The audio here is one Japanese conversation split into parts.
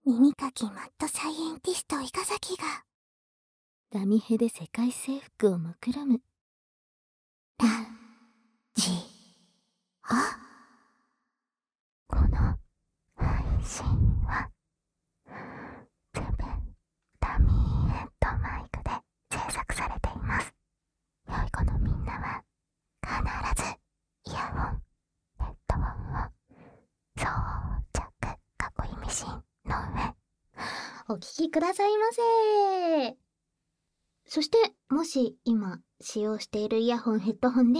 耳かきマッドサイエンティスト伊賀崎がダミヘで世界征服を目論むラジオ。この配信は全部ダミーヘッドマイクで制作されています。良い子のみんなは必ずイヤホン、ヘッドホンを装着、かっこいいミシンの上お聞きくださいませ。そしてもし今使用しているイヤホン、ヘッドホンで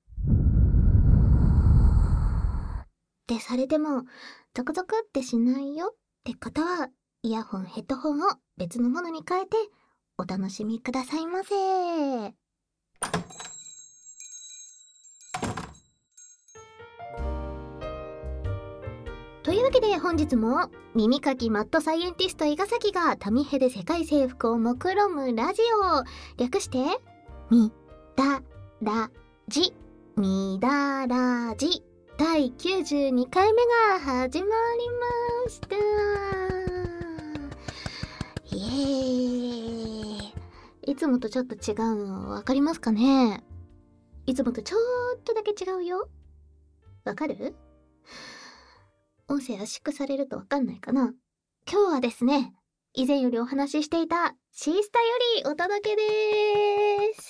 ってされてもゾクゾクってしないよって方は、イヤホン、ヘッドホンを別のものに変えてお楽しみくださいませ。というわけで本日も耳かきマッドサイエンティスト伊賀崎がタミヘで世界征服を目論むラジオ、略してみだらじ、みだらじ第92回目が始まりました。イエーイ。いつもとちょっと違うの分かりますかね。いつもとちょっとだけ違うよ。わかる？音声圧縮されるとわかんないかな。今日はですね、以前よりお話ししていたシースタよりお届けです。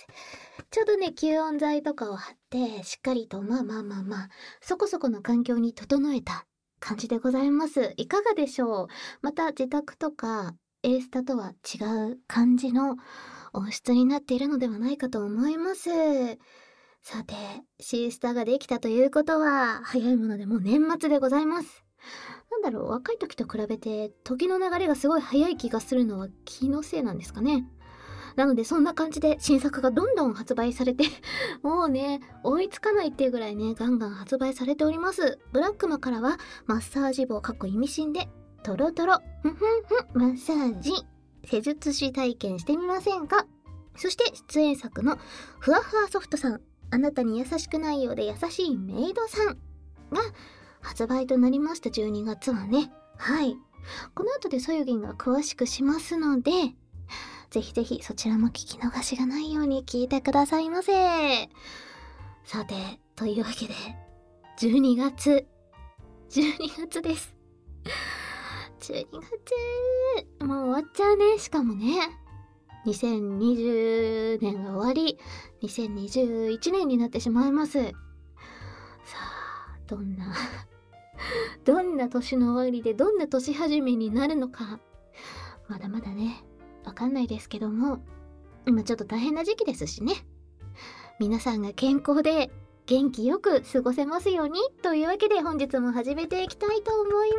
ちょうどね、吸音材とかを貼ってしっかりとそこそこの環境に整えた感じでございます。いかがでしょう？また自宅とかAスタとは違う感じの音質になっているのではないかと思います。さて、シースタができたということは早いものでもう年末でございます。なんだろう、若い時と比べて時の流れがすごい早い気がするのは気のせいなんですかね。なのでそんな感じで新作がどんどん発売されてもうね、追いつかないっていうぐらいね、ガンガン発売されております。ブラックマからはマッサージ棒意味深でトロトロマッサージ施術師体験してみませんか。そして出演作のふわふわソフトさん、あなたに優しくないようで優しいメイドさんが発売となりました。12月はね。はい。この後でそよぎんが詳しくしますので、ぜひぜひそちらも聞き逃しがないように聞いてくださいませ。さて、というわけで、12月です。12月、もう終わっちゃうね。しかもね、2020年が終わり、2021年になってしまいます。さあ、どんな年の終わりでどんな年始めになるのか、まだまだね、わかんないですけども、今ちょっと大変な時期ですしね。皆さんが健康で元気よく過ごせますようにというわけで、本日も始めていきたいと思います。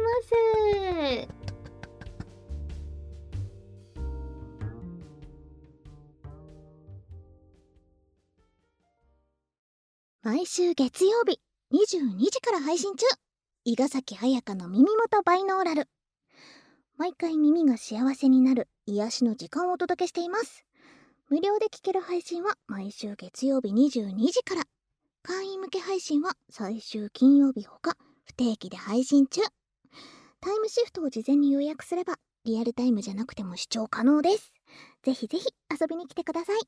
毎週月曜日22時から配信中、伊賀崎彩香の耳元バイノーラル。毎回耳が幸せになる癒しの時間をお届けしています。無料で聴ける配信は毎週月曜日22時から、会員向け配信は最終金曜日ほか不定期で配信中。タイムシフトを事前に予約すればリアルタイムじゃなくても視聴可能です。ぜひぜひ遊びに来てください。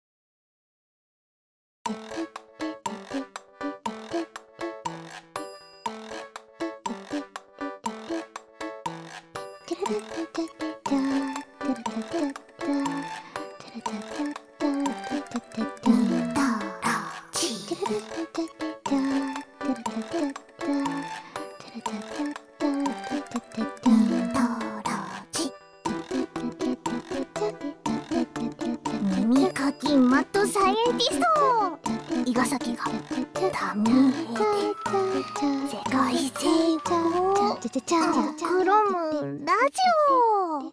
耳かきマッドサイエンティスト伊賀崎がダミーヘで世界征服を目論むラジオ。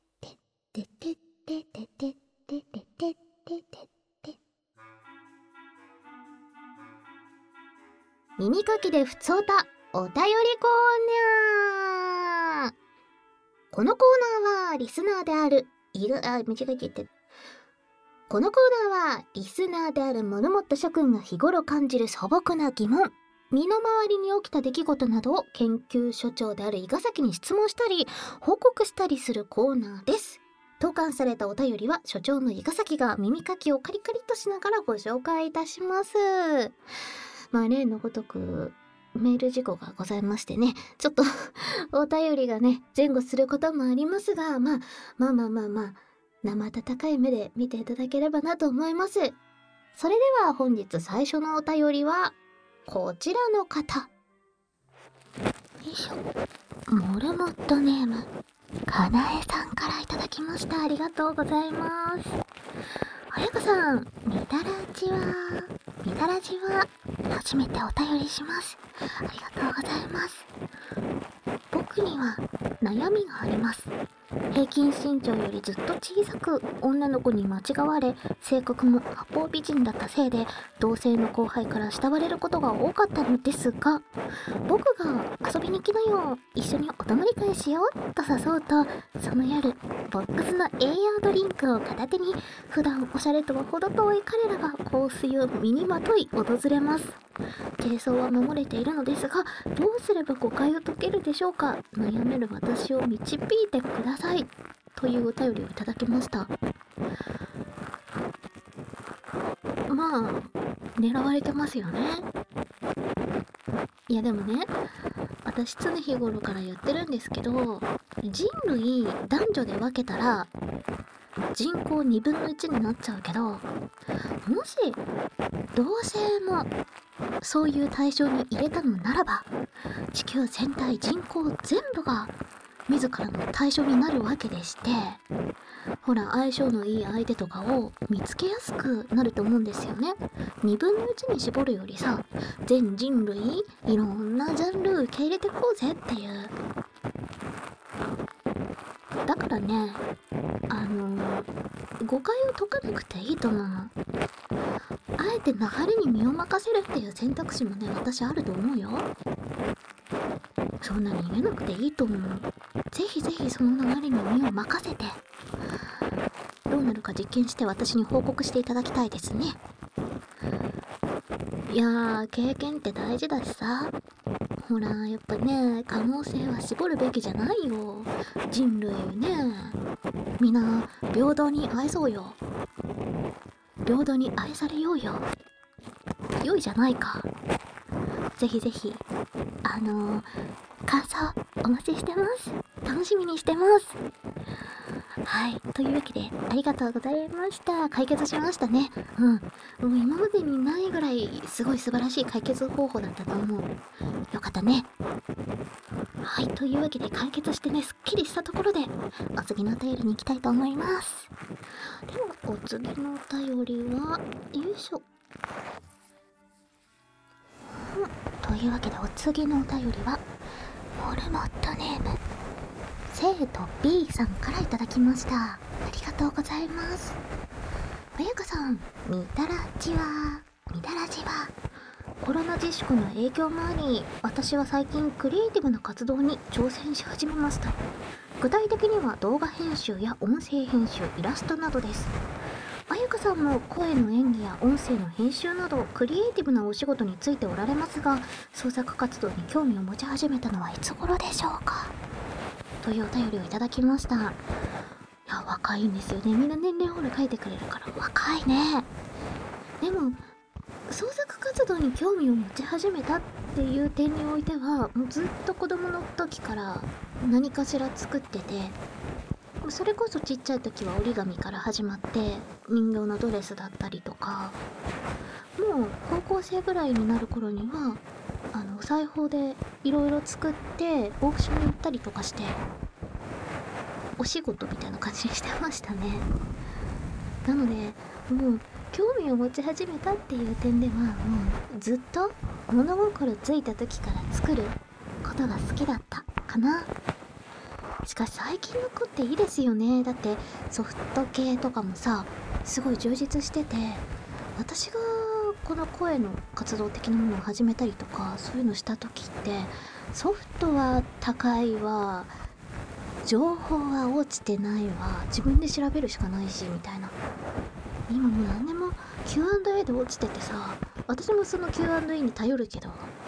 耳かきでふつおたお便りコーナー。このコーナーはリスナーであるこのコーナーはリスナーであるモルモット諸君が日頃感じる素朴な疑問、 身の回りに起きた出来事などを研究所長である伊賀崎に質問したり報告したりするコーナーです。投函されたお便りは所長の伊賀崎が耳かきをカリカリとしながらご紹介いたします。例のごとくメール事故がございましてね、ちょっとお便りがね前後することもありますが、まあ生温かい目で見ていただければなと思います。それでは本日最初のお便りはこちらの方。よいしょ。モルモットネームかなえさんからいただきました。ありがとうございます。あやかさん、みたらじは初めてお便りします。ありがとうございます。僕には悩みがあります。平均身長よりずっと小さく、女の子に間違われ、性格も八方美人だったせいで同性の後輩から慕われることが多かったのですが、僕が遊びに来なよ、一緒にお泊まり会しようと誘うと、その夜ボックスの栄養ドリンクを片手に普段おしゃれとは程遠い彼らが香水を身にまとい訪れます。軽装は守れているのですが、どうすれば誤解を解けるでしょうか。悩める私を導いてください、というお便りをいただきました。狙われてますよね。いやでもね、私常日頃から言ってるんですけど、人類男女で分けたら人口2分の1になっちゃうけど、もし同性もそういう対象に入れたのならば、地球全体人口全部が自らの対象になるわけでして、ほら相性のいい相手とかを見つけやすくなると思うんですよね。2分の1に絞るよりさ、全人類いろんなジャンル受け入れてこうぜっていう。だからね、誤解を解かなくていいと思うの。あえて流れに身を任せるっていう選択肢もね、私あると思うよ。そんなに逃げなくていいと思う。ぜひぜひその流れに身を任せて、どうなるか実験して私に報告していただきたいですね。いやー、経験って大事だしさ、ほらやっぱね、可能性は絞るべきじゃないよ。人類ね、みんな平等に愛そうよ。平等に愛されようよ。良いじゃないか。ぜひぜひ感想お待ちしてます。楽しみにしてます。はい、というわけでありがとうございました。解決しましたね。もう今までにないぐらいすごい素晴らしい解決方法だったと思う。よかったね。はい、というわけで解決してね、すっきりしたところでお次のお便りに行きたいと思います。ではお次のお便りはよいしょ。というわけでお次のお便りはモルモットネーム生徒 B さんからいただきました。ありがとうございます。まやかさん、みたらじはコロナ自粛の影響もあり、私は最近クリエイティブな活動に挑戦し始めました。具体的には動画編集や音声編集、イラストなどです。あやかさんも声の演技や音声の編集などクリエイティブなお仕事についておられますが、創作活動に興味を持ち始めたのはいつ頃でしょうか、というお便りをいただきました。いや、若いんですよね。みんな年齢ほら書いてくれるから若いね。でも創作活動に興味を持ち始めたっていう点においては、もうずっと子供の時から何かしら作ってて、それこそちっちゃい時は折り紙から始まって人形のドレスだったりとか、もう高校生ぐらいになる頃にはお裁縫でいろいろ作ってオークションに行ったりとかしてお仕事みたいな感じにしてましたね。なのでもう興味を持ち始めたっていう点では、もうずっと物心ついた時から作ることが好きだったかな。しかし最近の子っていいですよね。だってソフト系とかもさ、すごい充実してて、私がこの声の活動的なものを始めたりとかそういうのした時って、ソフトは高いわ、情報は落ちてないわ、自分で調べるしかないしみたいな。今もう何でも Q&A で落ちててさ、私もその Q&A に頼るけど、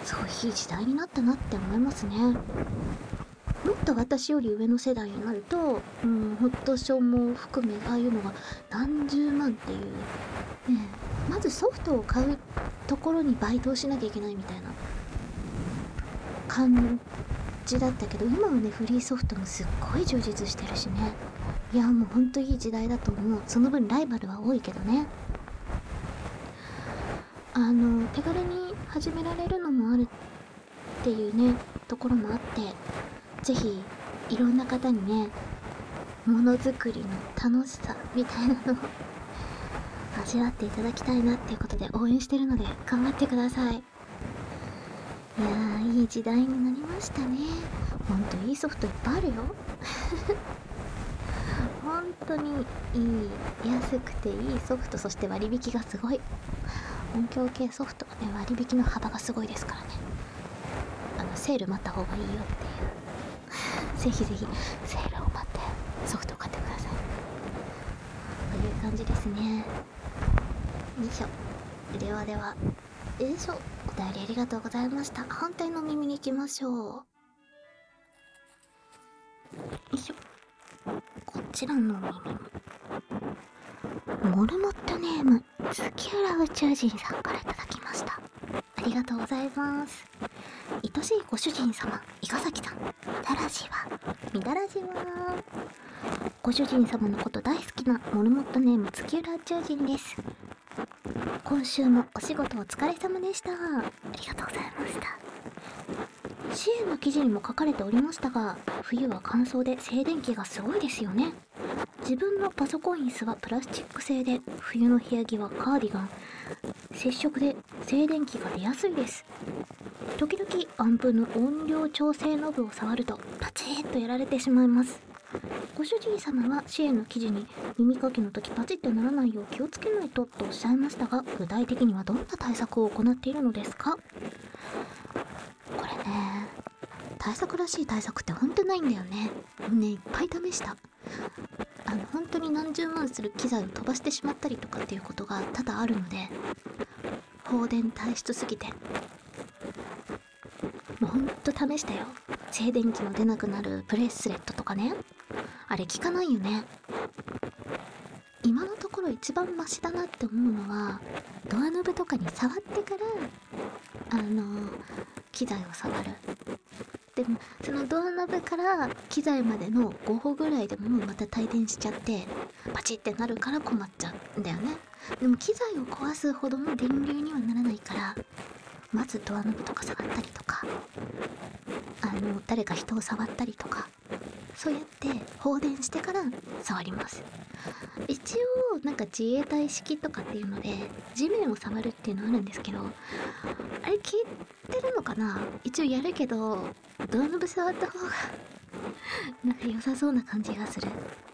すごいいい時代になったなって思いますね。もっと私より上の世代になると、ホットショーも含めああいうのが何十万っていうね、まずソフトを買うところにバイトをしなきゃいけないみたいな感じだったけど、今はねフリーソフトもすっごい充実してるしね。いやもうほんといい時代だと思う。その分ライバルは多いけどね。手軽に始められるのもあるっていうねところもあって、ぜひいろんな方にねものづくりの楽しさみたいなのを味わっていただきたいなっていうことで応援してるので頑張ってください。いやーいい時代になりましたね。ほんといいソフトいっぱいあるよ本当にいい、安くていいソフト、そして割引がすごい。音響系ソフトはね割引の幅がすごいですからね。セール待った方がいいよっていうぜひぜひセールを待ってソフトを買ってくださいという感じですね。よいしょ。ではでは、よいしょ。お便りありがとうございました。反対の耳に行きましょう。よいしょ。こちらの耳モルモットネーム月浦宇宙人さんからいただきました。ありがとうございます。愛しいご主人様伊賀崎さん、みだらじわご主人様のこと大好きなモルモットネーム月浦宇宙人です。今週もお仕事お疲れ様でした。ありがとうございました。支援の記事にも書かれておりましたが、冬は乾燥で静電気がすごいですよね。自分のパソコン椅子はプラスチック製で、冬の部屋着はカーディガン、接触で静電気が出やすいです。時々アンプの音量調整ノブを触るとパチッとやられてしまいます。ご主人様は支援の記事に耳かきの時パチッとならないよう気をつけないととおっしゃいましたが、具体的にはどんな対策を行っているのですか？これね、対策らしい対策ってほんとないんだよね。いっぱい試した。本当に何十万する機材を飛ばしてしまったりとかっていうことが多々あるので、放電体質すぎてもうほんと試したよ。静電気の出なくなるブレスレットとかね、あれ効かないよね。今のところ一番マシだなって思うのは、ドアノブとかに触ってから機材を触る。でもそのドアノブから機材までの5歩ぐらいでもまた帯電しちゃってパチってなるから困っちゃうんだよね。でも機材を壊すほどの電流にはならないから、まずドアノブとか触ったりとか、誰か人を触ったりとか、そうやって放電してから触ります。一応なんか自衛隊式とかっていうので地面を触るっていうのあるんですけど、あれ聞いてるのかな。一応やるけどドアノブ触った方がなんか良さそうな感じがする。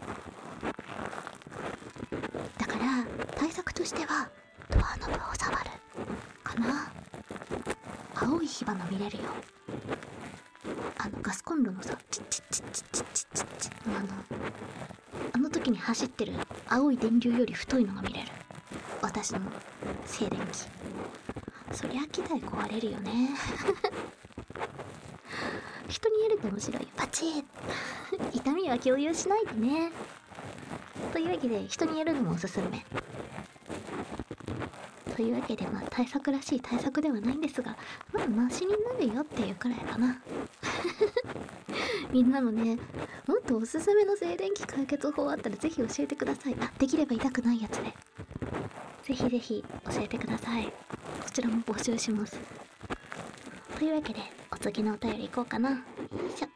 だから対策としてはドアノブを触るかな。青い火花見れるよ。ガスコンロのさチッチッチッチッチッチッチッチッのあの時に走ってる青い電流より太いのが見れる。私の静電気。そりゃ機材壊れるよね人にやると面白いよ。パチッ痛みは共有しないとね。というわけで人にやるのもおすすめというわけで、対策らしい対策ではないんですが、マシになるよっていうくらいかなみんなもね、もっとおすすめの静電気解決法あったらぜひ教えてください。できれば痛くないやつでぜひぜひ教えてください。こちらも募集します。というわけでお次のお便りいこうかな。よいしょよ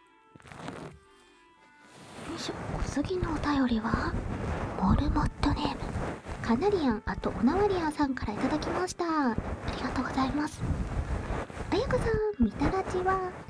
いしょ。お次のお便りはモルモットネームカナリアンおなわりあんさんからいただきました。ありがとうございます。あやかさん、みだらじ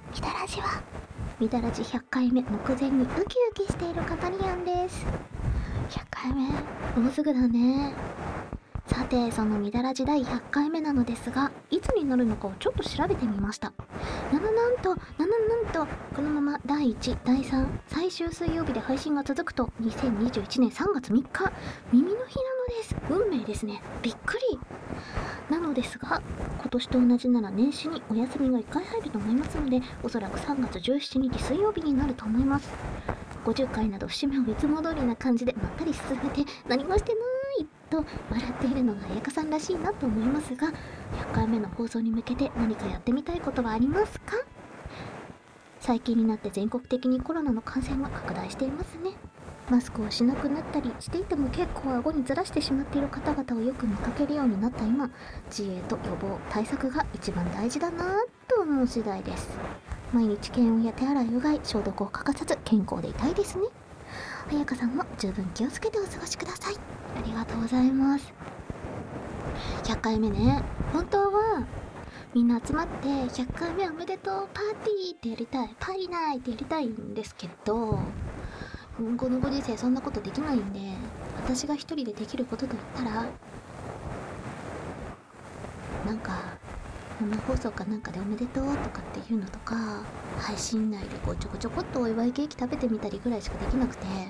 100回目目前にウキウキしているカナリアンです。100回目もうすぐだね。 さて、そのみだらじ第100回目なのですが、いつになるのかをちょっと調べてみました。なんと、このまま第1、第3、最終水曜日で配信が続くと、2021年3月3日、耳の日なのです。運命ですね。びっくり。なのですが、今年と同じなら年始にお休みが1回入ると思いますので、おそらく3月17日水曜日になると思います。50回など節目をいつも通りな感じでまったり進めて、何もしてないと笑っているのが彩香さんらしいなと思いますが、100回目の放送に向けて何かやってみたいことはありますか？最近になって全国的にコロナの感染が拡大していますね。マスクをしなくなったりしていても結構顎にずらしてしまっている方々をよく見かけるようになった今、自衛と予防対策が一番大事だなぁと思う次第です。毎日検温や手洗いうがい、消毒を欠かさず健康でいたいですね。彩香さんも十分気をつけてお過ごしください。ありがとうございます。100回目ね、本当はみんな集まって100回目おめでとうパーティーってやりたい、パーリナイってやりたいんですけど、このご時世そんなことできないんで、私が一人でできることと言ったら、なんか生放送かなんかでおめでとうとかっていうのとか、配信内でこうちょこちょこっとお祝いケーキ食べてみたりぐらいしかできなくてね。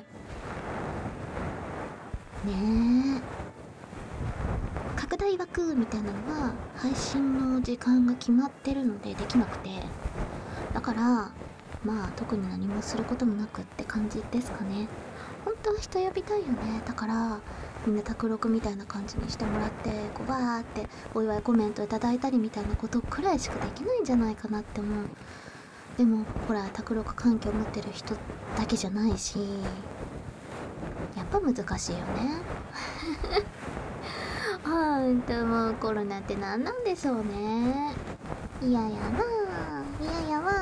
拡大枠みたいなのは配信の時間が決まってるのでできなくて、だからまあ特に何もすることもなくって感じですかね。本当は人呼びたいよね。だからみんな卓録みたいな感じにしてもらって、こうわーってお祝いコメントいただいたりみたいなことくらいしかできないんじゃないかなって思う。でもほら、卓録環境持ってる人だけじゃないし、やっぱ難しいよね。ほんともうコロナって何なんでしょうね。嫌やなぁ、嫌やわ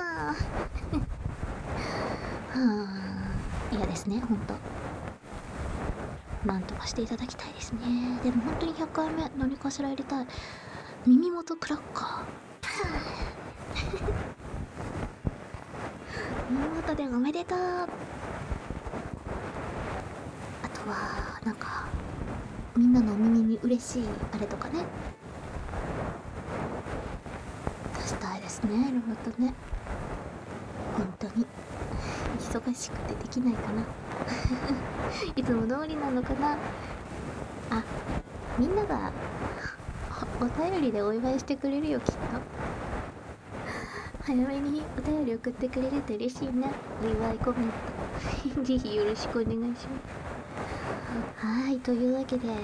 はぁ、嫌ですね、ほんと。なんとかしていただきたいですね。でも本当に100回目何かしらやりたい。耳元クラッカー耳元でおめでとう。あとはなんかみんなのお耳に嬉しいあれとかね、出したいですね。いろいろとね、本当に忙しくてできないかな。いつも通りなのかな。あ、みんながお便りでお祝いしてくれるよ、きっと。早めにお便り送ってくれると嬉しいな。お祝いコメントぜひよろしくお願いします。はい、というわけで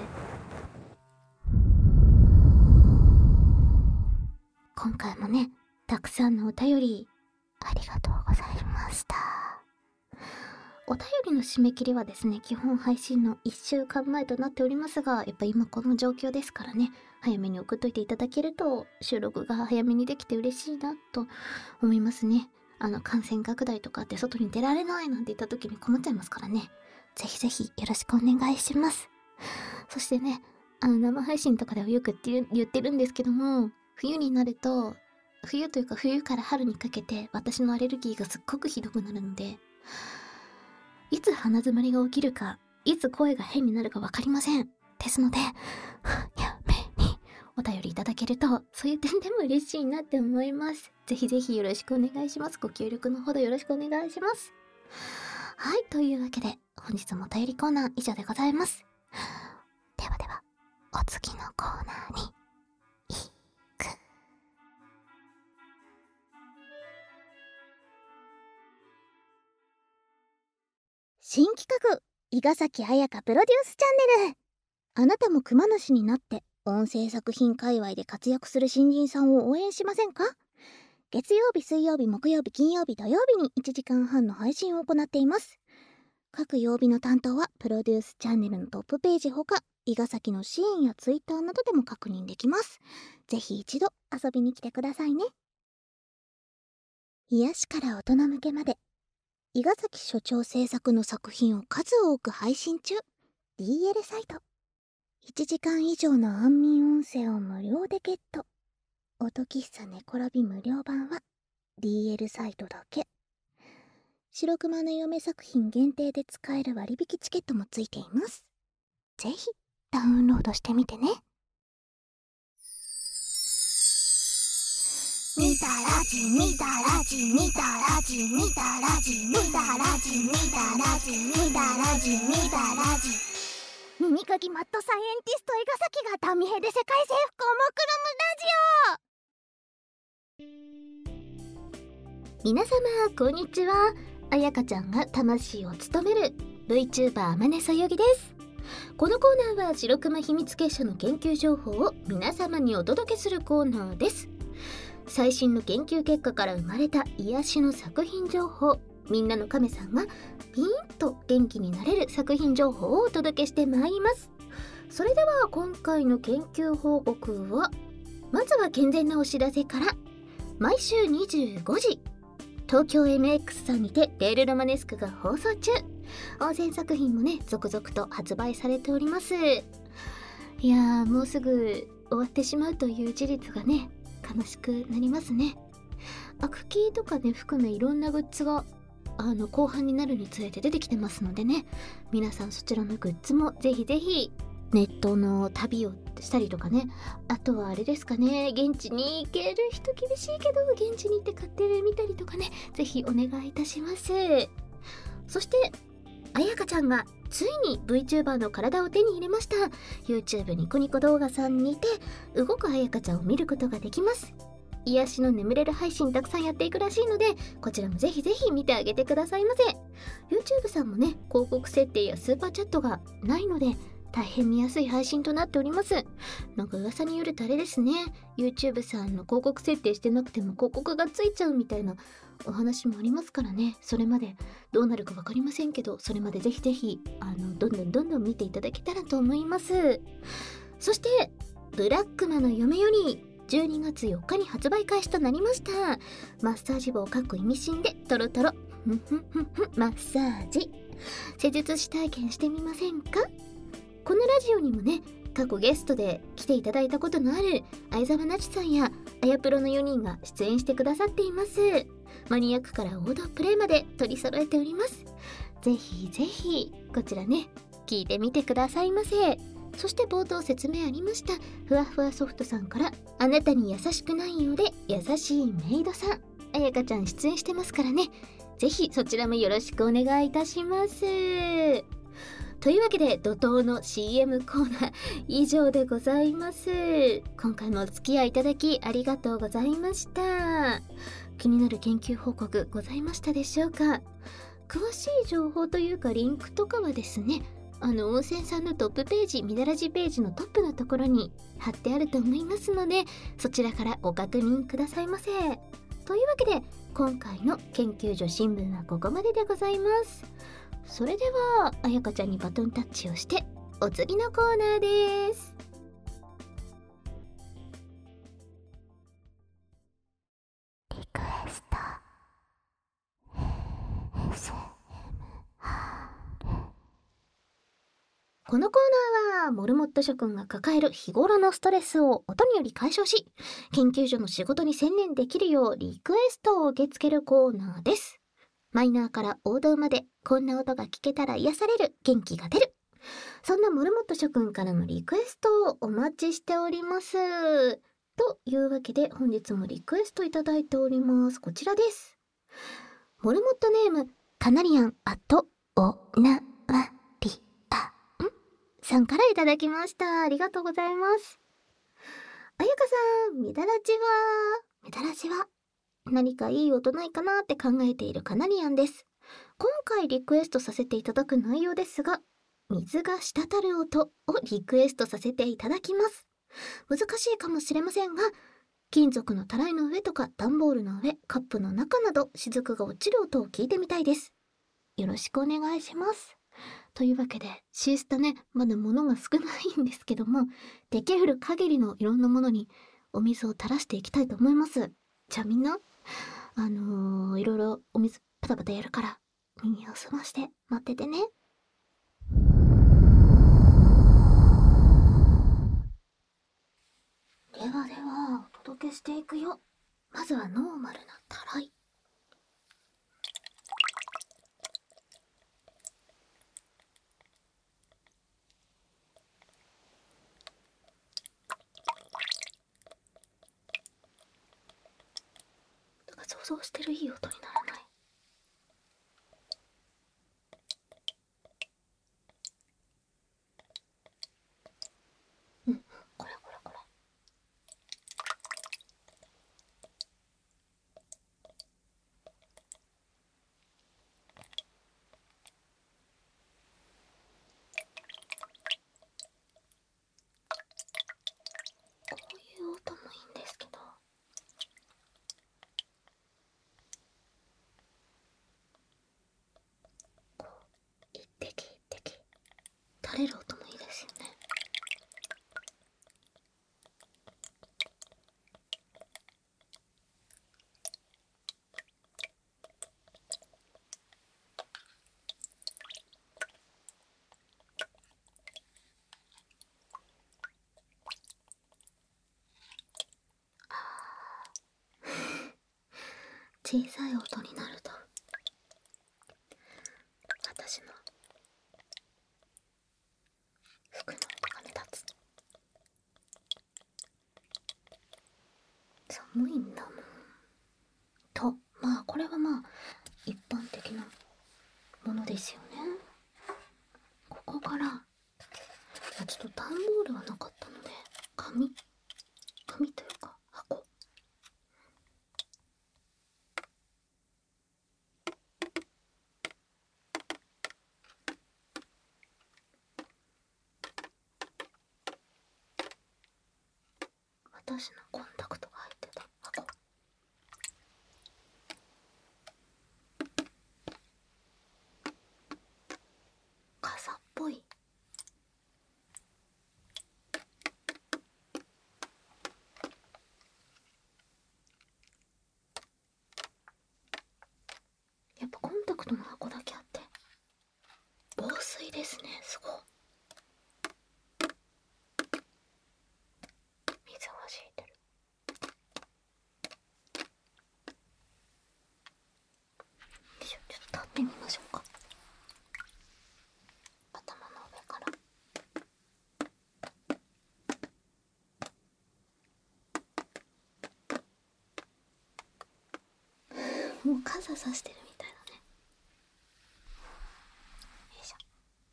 今回もね、たくさんのお便りありがとうございました。お便りの締め切りはですね、基本配信の1週間前となっておりますが、やっぱ今この状況ですからね、早めに送っといていただけると収録が早めにできて嬉しいなと思いますね。感染拡大とかって外に出られないなんて言った時に困っちゃいますからね。ぜひぜひよろしくお願いします。そしてね、生配信とかではよく言ってるんですけども、冬になると、冬というか冬から春にかけて私のアレルギーがすっごくひどくなるので、いつ鼻詰まりが起きるか、いつ声が変になるかわかりません。ですので、早めにお便りいただけると、そういう点でも嬉しいなって思います。ぜひぜひよろしくお願いします。ご協力のほどよろしくお願いします。はい、というわけで、本日もお便りコーナー以上でございます。ではでは、お次のコーナーに行く。 新企画、伊賀崎彩香プロデュースチャンネル。あなたも熊主になって音声作品界隈で活躍する新人さんを応援しませんか？月曜日、水曜日、木曜日、金曜日、土曜日に1時間半の配信を行っています。各曜日の担当はプロデュースチャンネルのトップページほか、伊賀崎のシーンやツイッターなどでも確認できます。ぜひ一度遊びに来てくださいね。癒しから大人向けまで、伊賀崎所長制作の作品を数多く配信中。 DL サイト。1時間以上の安眠音声を無料でゲット。音喫茶寝転び無料版は DL サイトだけ。白熊の嫁作品限定で使える割引チケットもついています。ぜひダウンロードしてみてね。見たラジ見たラジ見たラジ見たラジ見たラジ見たラジ見たラジ見たラジ。耳かきマッドサイエンティスト伊賀崎がダミヘで世界征服を目論むラジオ。 皆様こんにちは。あやかちゃんが魂を務める VTuber まねそよぎです。このコーナーは白熊秘密結社の研究情報を皆様にお届けするコーナーです。最新の研究結果から生まれた癒しの作品情報、みんなの亀さんがピーンと元気になれる作品情報をお届けしてまいります。それでは今回の研究報告は、まずは健全なお知らせから。毎週25時東京 MX さんにてレールロマネスクが放送中。温泉作品もね続々と発売されております。いやー、もうすぐ終わってしまうという事実がね悲しくなりますね。アクキーとかね含めいろんなグッズが後半になるにつれて出てきてますのでね、皆さんそちらのグッズもぜひぜひネットの旅をしたりとかね、あとはあれですかね、現地に行ける人厳しいけど現地に行って買ってみたりとかね、ぜひお願いいたします。そしてあやかちゃんがついに VTuber の体を手に入れました。 YouTube ニコニコ動画さんにて動くあやかちゃんを見ることができます。癒しの眠れる配信たくさんやっていくらしいので、こちらもぜひぜひ見てあげてくださいませ。 YouTube さんもね広告設定やスーパーチャットがないので大変見やすい配信となっております。なんか噂によるとあれですね、 YouTube さんの広告設定してなくても広告がついちゃうみたいなお話もありますからね、それまでどうなるか分かりませんけど、それまでぜひぜひどんどん見ていただけたらと思います。そしてブラックマの嫁より12月4日に発売開始となりました。マッサージ棒意味深でトロトロマッサージ施術師体験してみませんか。このラジオにもね過去ゲストで来ていただいたことのある相沢なちさんやあやプロの4人が出演してくださっています。マニアックから王道プレイまで取り揃えております。ぜひぜひこちらね聞いてみてくださいませ。そして冒頭説明ありましたふわふわソフトさんから、あなたに優しくないようで優しいメイドさん、あやかちゃん出演してますからね、ぜひそちらもよろしくお願いいたします。というわけで怒涛の CM コーナー以上でございます。今回もお付き合いいただきありがとうございました。気になる研究報告ございましたでしょうか。詳しい情報というかリンクとかはですね、温泉さんのトップページ、みだらじページのトップのところに貼ってあると思いますので、そちらからご確認くださいませ。というわけで今回の研究所新聞はここまででございます。それではあやかちゃんにバトンタッチをしてお次のコーナーです。 リクエスト SM。 このコーナーはモルモット諸君が抱える日頃のストレスを音により解消し、研究所の仕事に専念できるようリクエストを受け付けるコーナーです。マイナーから王道までこんな音が聞けたら癒される、元気が出る、そんなモルモット諸君からのリクエストをお待ちしております。というわけで本日もリクエストいただいております。こちらです。モルモットネームカナリアンおなわりさんからいただきました。ありがとうございます。あやかさん、みだらじは何かいい音ないかなって考えているカナリアンです。今回リクエストさせていただく内容ですが、水が滴る音をリクエストさせていただきます。難しいかもしれませんが、金属のたらいの上とか段ボールの上、カップの中など雫が落ちる音を聞いてみたいです。よろしくお願いします。というわけでシースタね、まだ物が少ないんですけども、できる限りのいろんなものにお水を垂らしていきたいと思います。じゃあみんないろいろお水パタパタやるから耳を澄まして待っててね。ではお届けしていくよ。まずはノーマルなたらい。 想してるいい音にならない？うん、これ。こういう音もいいんですけど、こう一滴一滴垂れる音もいいですよね。小さい音になると私の服の音が目立つ。寒いんだもんと、まあこれは一般的なものですよね。ここからちょっと段ボールはなかったので紙というか箱、私のコンタクトが入ってた箱、傘っぽいやっぱコンタクトの箱だけあって防水ですね。すごい。水はじいてる。よいしょ、ちょっと立ってみましょうか。頭の上からもう傘さしてるみたいだね。よいしょ。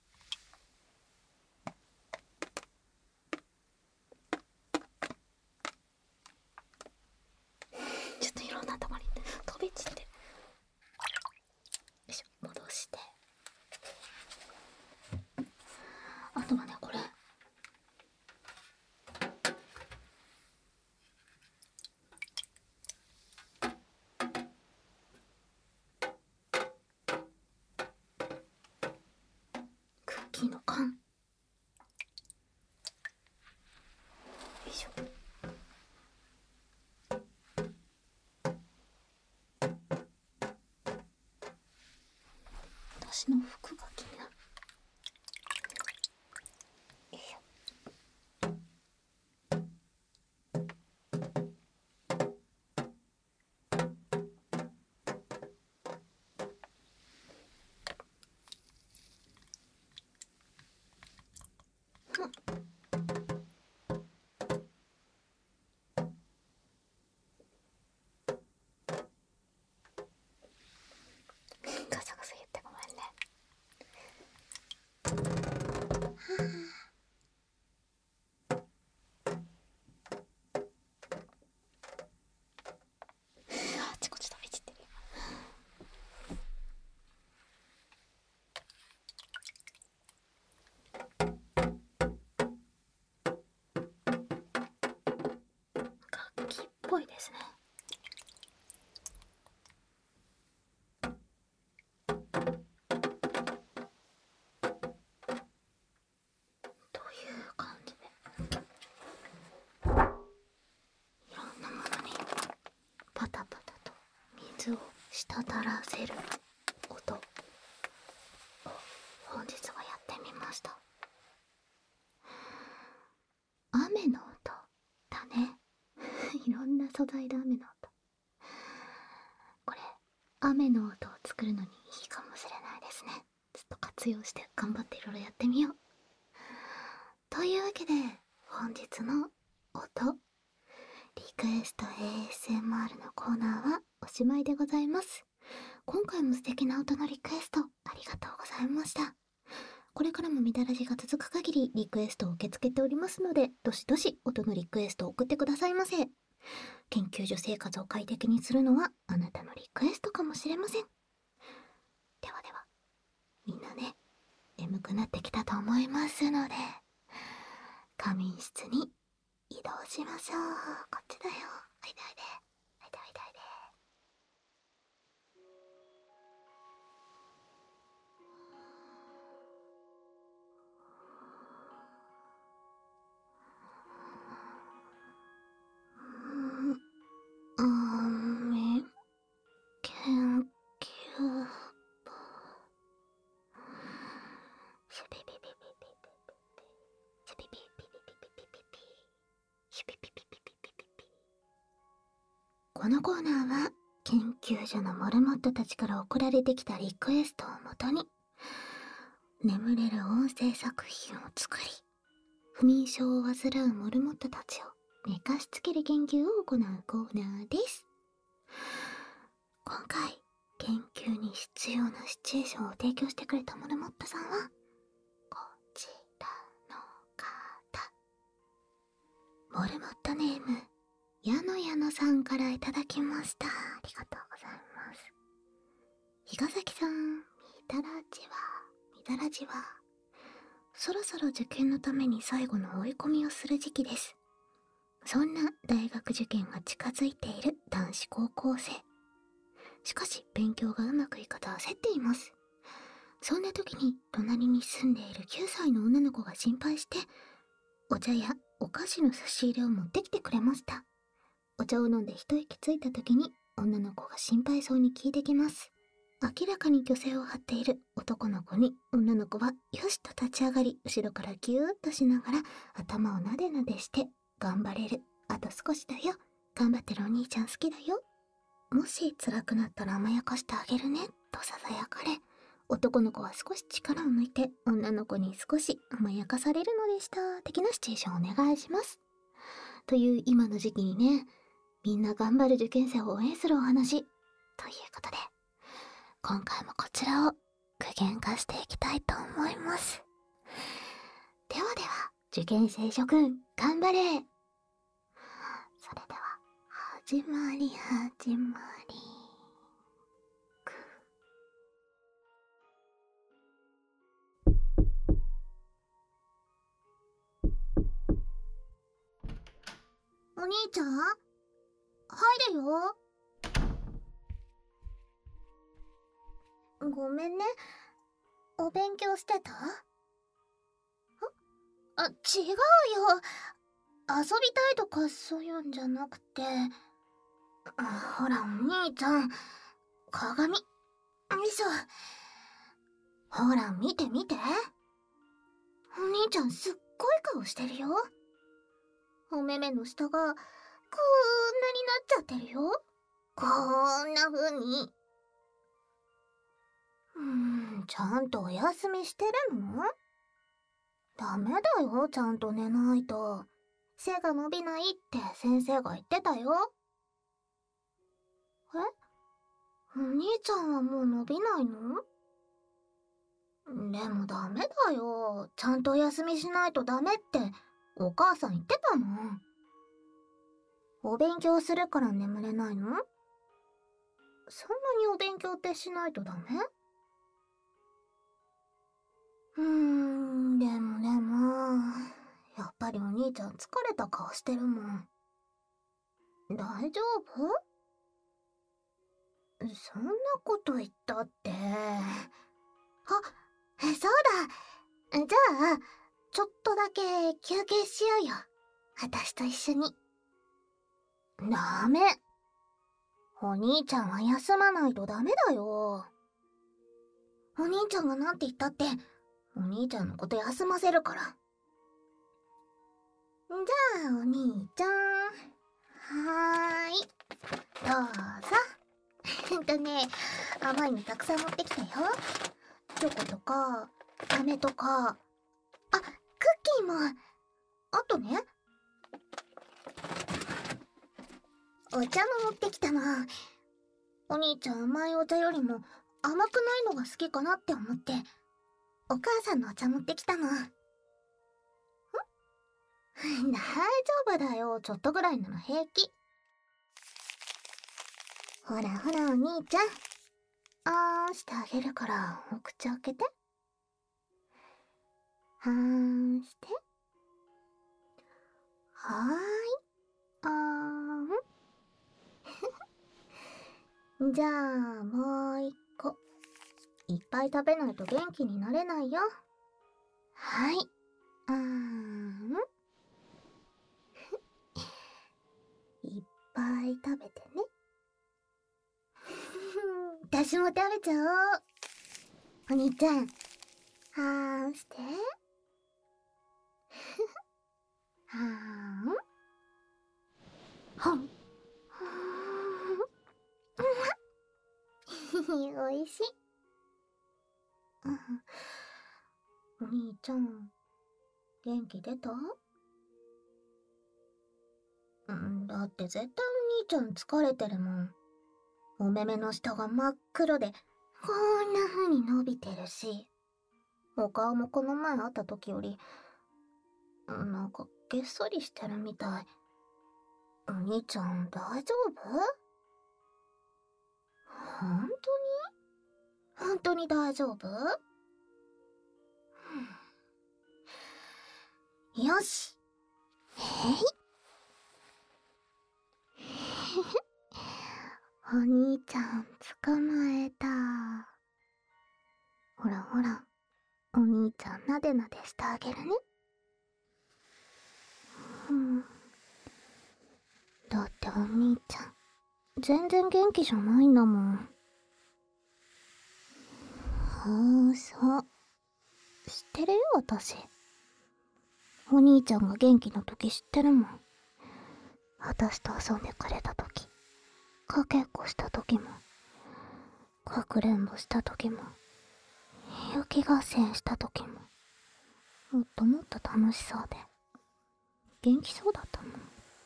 ちょっといろんなとこに飛び散ってる。よいしょ、戻して。あとはね、これクッキーの缶。よいしょ。私の服が気になる。よいしょ。ガサガサ言ってごめんね。あちこち飛び散ってるよ。楽器っぽいですね。という感じでいろんなものにパタパタと水を滴らせる音を本日はやってみました。雨の音だね。いろんな素材で雨の音。これ雨の音を作るのにいいかもしれないですね。ちょっと活用して頑張っていろいろやってみよう。というわけで本日の音リクエスト ASMR のコーナーはおしまいでございます。今回も素敵な音のリクエストありがとうございました。これからもみだらじが続く限りリクエストを受け付けておりますので、どしどし音のリクエストを送ってくださいませ。研究所生活を快適にするのはあなたのリクエストかもしれません。ではでは、みんなね、眠くなってきたと思いますので、仮眠室に移動しましょう。こっちだよ。おいでおいで。おいでおいでおいで。研究部。シュピピピピピピシュピピピピピピピピシュピピピピピピピピ。このコーナーは研究所のモルモットたちから送られてきたリクエストをもとに眠れる音声作品を作り、不眠症を患うモルモットたちを寝かしつける研究を行うコーナーです。今回研究に必要なシチュエーションを提供してくれたモルモットさんはこちらの方。モルモットネームやのやのさんからいただきました。ありがとうございます。比嘉崎さん、みだらじはそろそろ受験のために最後の追い込みをする時期です。そんな大学受験が近づいている男子高校生。しかし勉強がうまくいかず焦っています。そんな時に隣に住んでいる9歳の女の子が心配してお茶やお菓子の差し入れを持ってきてくれました。お茶を飲んで一息ついた時に女の子が心配そうに聞いてきます。明らかに虚勢を張っている男の子に女の子はよしと立ち上がり、後ろからギューッとしながら頭をなでなでして、頑張れる、あと少しだよ、頑張ってるお兄ちゃん好きだよ、もし辛くなったら甘やかしてあげるねとささやかれ、男の子は少し力を抜いて女の子に少し甘やかされるのでした的なシチュエーションをお願いします。という今の時期にね、みんな頑張る受験生を応援するお話ということで、今回もこちらを具現化していきたいと思います。ではでは、受験生諸君頑張れ。それでは始まり。お兄ちゃん、入れよ。ごめんね。お勉強してた？違うよ。遊びたいとかそういうんじゃなくて。ほら、お兄ちゃん。鏡。よいしょ。ほら、見て見て。お兄ちゃんすっごい顔してるよ。お目目の下がこんなになっちゃってるよ。こんな風に。ちゃんとお休みしてるの？ダメだよ、ちゃんと寝ないと。背が伸びないって先生が言ってたよ。お兄ちゃんはもう伸びないの？でもダメだよ。ちゃんとお休みしないとダメってお母さん言ってたもん。お勉強するから眠れないの？そんなにお勉強ってしないとダメ？でも、やっぱりお兄ちゃん疲れた顔してるもん。大丈夫？そんなこと言ったって。そうだ。じゃあ、ちょっとだけ休憩しようよ。私と一緒に。ダメ。お兄ちゃんは休まないとダメだよ。お兄ちゃんがなんて言ったって、お兄ちゃんのこと休ませるから。じゃあ、お兄ちゃん。はーい。どうぞ。甘いのたくさん持ってきたよ。チョコとか、飴とか、クッキーも。あとね。 お茶も持ってきたの。お兄ちゃん甘いお茶よりも甘くないのが好きかなって思って、お母さんのお茶持ってきたの。大丈夫だよ、ちょっとぐらいなら平気。ほらほらお兄ちゃん、あーしてあげるからお口開けて。はーんして。はーい。あーん。じゃあもう一個。いっぱい食べないと元気になれないよ。はい。あーん。いっぱい食べてね。私も食べちゃおう。お兄ちゃん、はーんして。はーん。はん。おいしい。お兄ちゃん、元気出た？だって絶対お兄ちゃん疲れてるもん。お目目の下が真っ黒で、こんな風に伸びてるし、お顔もこの前会った時より、なんかげっそりしてるみたい。お兄ちゃん大丈夫？本当に？本当に大丈夫？よし。お兄ちゃん捕まえた。ほらほら、お兄ちゃんなでなでしてあげるね。だってお兄ちゃん全然元気じゃないんだもん。そう知ってるよ私。お兄ちゃんが元気な時知ってるもん。私と遊んでくれた時、かけっこした時も、かくれんぼした時も、雪合戦した時も、もっともっと楽しそうで元気そうだったもん。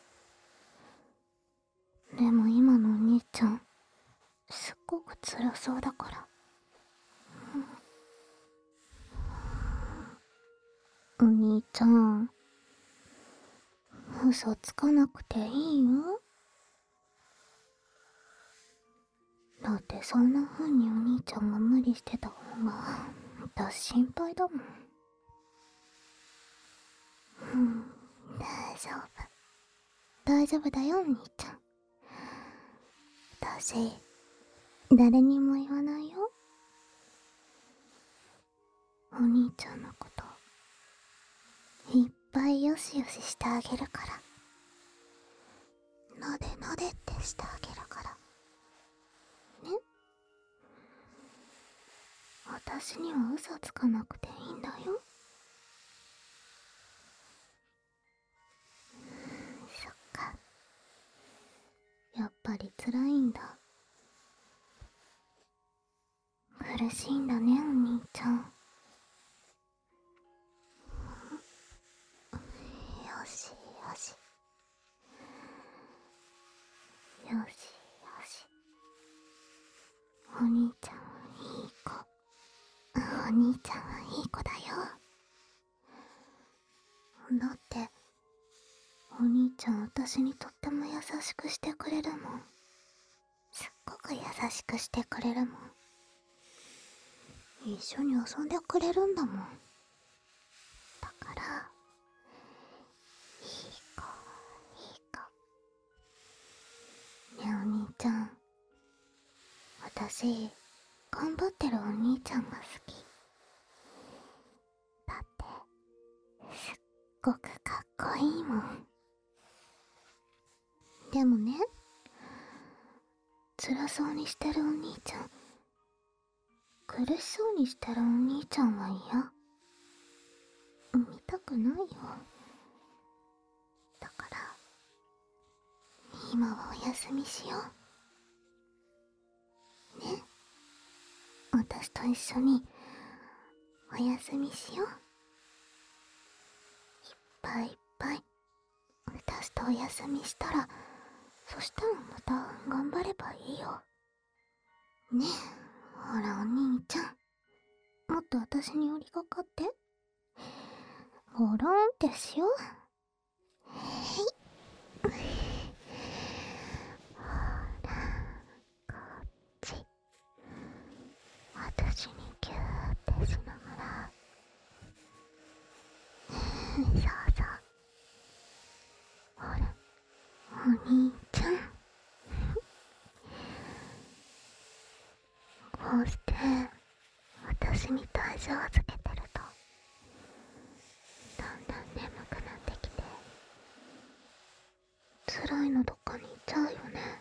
でも今のお兄ちゃんすっごく辛そうだから。お兄ちゃん、嘘つかなくていいよ。だってそんな風にお兄ちゃんが無理してた方が私心配だもん。大丈夫大丈夫だよお兄ちゃん。私誰にも言わないよ。お兄ちゃんのこといっぱいよしよししてあげるから。なでなでってしてあげるからね。私には嘘つかなくていいんだよ。そっか、やっぱり辛いんだ。苦しいんだねお兄ちゃん。よしよしよしよし。お兄ちゃんはいい子。お兄ちゃんはいい子だよ。だってお兄ちゃん私にとっても優しくしてくれるもん。すっごく優しくしてくれるもん。一緒に遊んでくれるんだもん。だからいい子いい子。ねえお兄ちゃん、私頑張ってるお兄ちゃんが好き。だってすっごくかっこいいもん。でもね、辛そうにしてるお兄ちゃん、苦しそうにしてるお兄ちゃんは嫌。見たくないよ。だから今はお休みしようね。私と一緒にお休みしよう。いっぱいいっぱい私とお休みしたらそしたらまた頑張ればいいよ。ねえ、ほらお兄ちゃん。もっと私に寄りかかって。ゴロンってしよう。ほら、こっち。私にキューってしながら。そうそう。ほら、お兄ちゃん。こうして私に体重をつけてるとだんだん眠くなってきて、辛いのどっかに行っちゃうよね。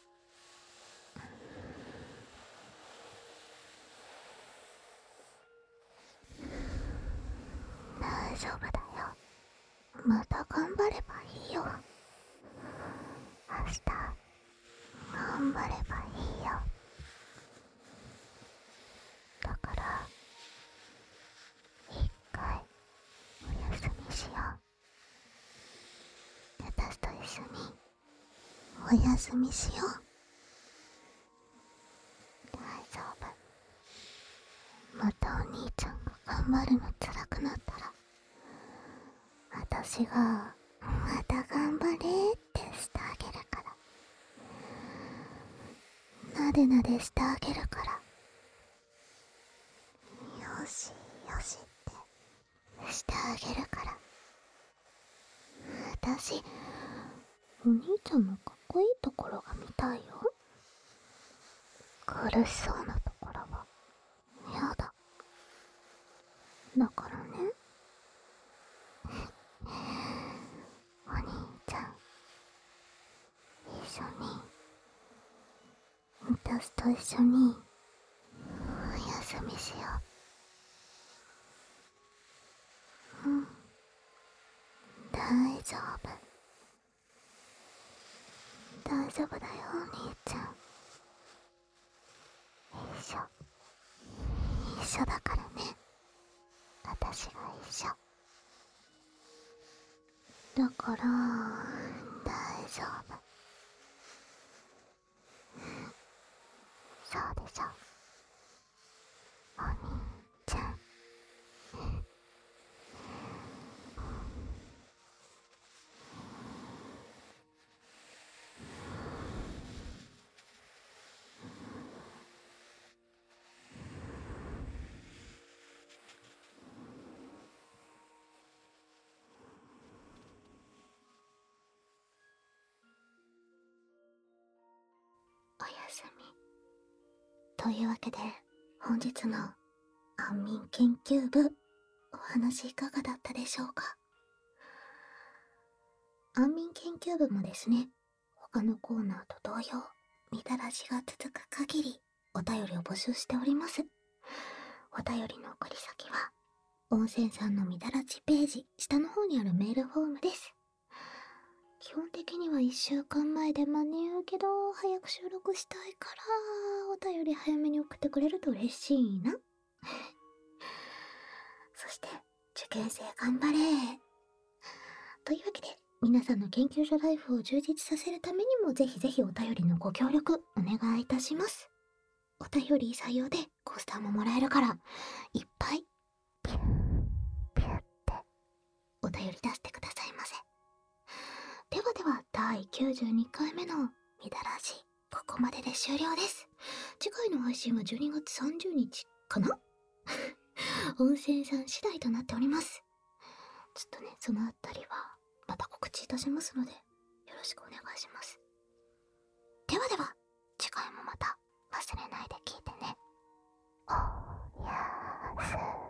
大丈夫だよ。また頑張ればいいよ。明日頑張ればいいよ。だから一回お休みしよう。私と一緒にお休みしよう。大丈夫。またお兄ちゃんが頑張るの辛くなったら、私がまた頑張れってしてあげるから。なでなでしてあげるから。よしよしってしてあげるから。私、お兄ちゃんのかっこいいところが見たいよ。苦しそうなところはやだ。だからね、お兄ちゃん、一緒に、私と一緒にお休みしよう。大丈夫。大丈夫だよ、お兄ちゃん。一緒だからね。私が一緒だから大丈夫。そうでしょ、お兄ちゃん。おやすみ。というわけで、本日の安眠研究部、お話いかがだったでしょうか。安眠研究部もですね、他のコーナーと同様、みたらしが続く限り、お便りを募集しております。お便りの送り先は、温泉さんのみたらしページ、下の方にあるメールフォームです。基本的には1週間前で間に合うけど、早く収録したいから、お便り早めに送ってくれると嬉しいな。そして、受験生頑張れ。というわけで、皆さんの研究所ライフを充実させるためにも、ぜひぜひお便りのご協力お願いいたします。お便り採用でコースターももらえるから、いっぱい、ピュッ、ピュッってお便り出してくださいませ。ではでは、第92回目のみだらし、ここまでで終了です。次回の配信は12月30日かな温泉さん次第となっております。ちょっとね、そのあたりはまた告知いたしますので、よろしくお願いします。ではでは、次回もまた忘れないで聞いてね。おやすみ。